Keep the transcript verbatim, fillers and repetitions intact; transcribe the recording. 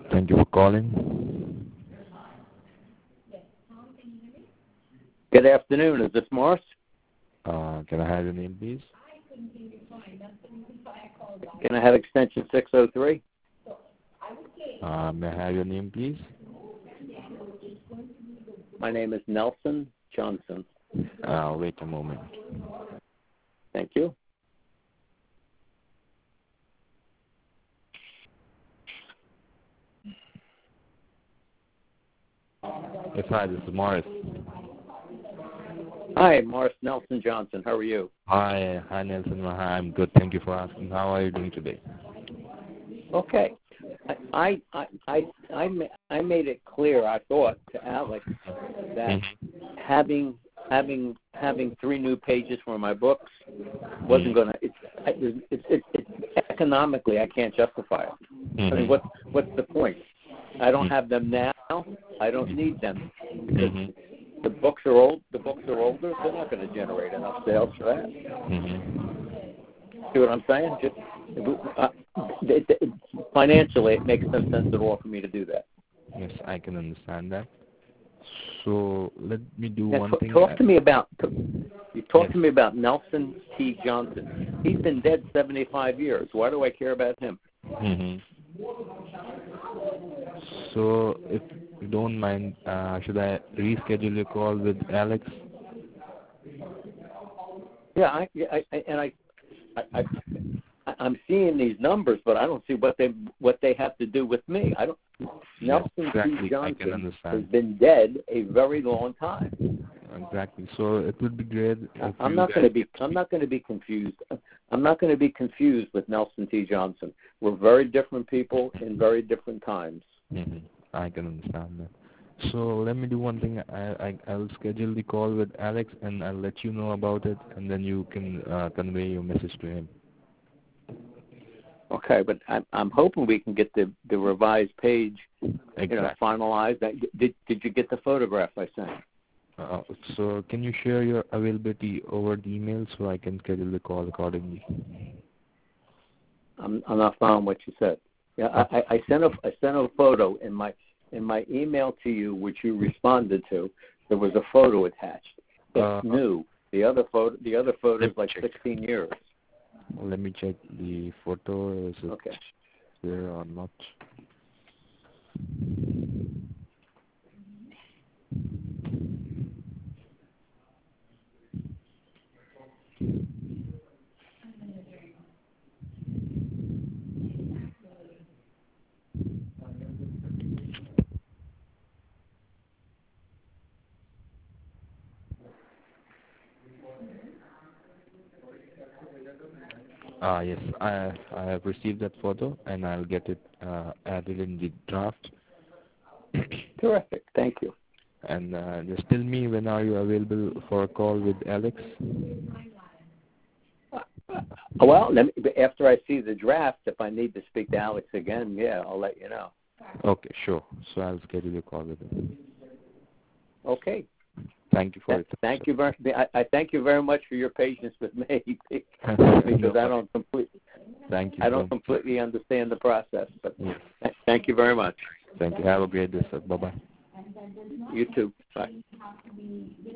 Thank you for calling. Good afternoon. Is this Morris? Uh, can I have your name, please? Can I have extension six oh three? Uh, may I have your name, please? My name is Nelson Johnson. Uh, wait a moment. Thank you. Yes, hi, this is Morris. Hi, Morris Nelson Johnson. How are you? Hi, hi, Nelson. Hi, I'm good. Thank you for asking. How are you doing today? Okay. I I I I, I made it clear, I thought, to Alex that mm-hmm. having having having three new pages for my books wasn't mm-hmm. going to. It's it's it's it's economically I can't justify it. Mm-hmm. I mean, what what's the point? I don't mm-hmm. have them now. I don't need them because mm-hmm. the books are old. The books are older. They're not going to generate enough sales for that. Mm-hmm. See what I'm saying? Just, uh, it, it, financially, it makes no sense at all for me to do that. Yes, I can understand that. So let me do now, one t- thing. Talk to me about you. Talk yes. to me about Nelson T. Johnson. He's been dead seventy-five years. Why do I care about him? Mm-hmm. So if you don't mind, uh, should I reschedule your call with Alex? Yeah, I, I, I and I, I, I, I'm seeing these numbers, but I don't see what they what they have to do with me. I don't. Nelson yes, exactly. T. Johnson has been dead a very long time. Exactly. So it would be great. If I'm you not going to be. I'm not going to be confused. I'm not going to be confused with Nelson T. Johnson. We're very different people in very different times. Mm-hmm. I can understand that. So let me do one thing. I, I I'll schedule the call with Alex, and I'll let you know about it, and then you can uh, convey your message to him. Okay, but I'm I'm hoping we can get the, the revised page, exactly. you know, finalized. Did did you get the photograph I sent? Uh, so can you share your availability over the email so I can schedule the call accordingly? I'm I'm not following what you said. Yeah, I, I sent a I sent a photo in my in my email to you, which you responded to. There was a photo attached. It's uh, new. The other photo the other photo is like check. sixteen years. Well, let me check the photo. Is it okay. there or not? Ah, yes, I I have received that photo, and I'll get it uh, added in the draft. Terrific, thank you. And uh, just tell me, when are you available for a call with Alex? Uh, well, let me, after I see the draft, if I need to speak to Alex again, yeah, I'll let you know. Okay, sure. So I'll schedule a call with him. Okay. Thank you for Th- it. Thank you very. I, I thank you very much for your patience with me because no, I don't completely. Thank you. I don't so completely understand the process, but yes. th- thank you very much. Thank you. Have a great day, sir. Bye bye. You too. Bye.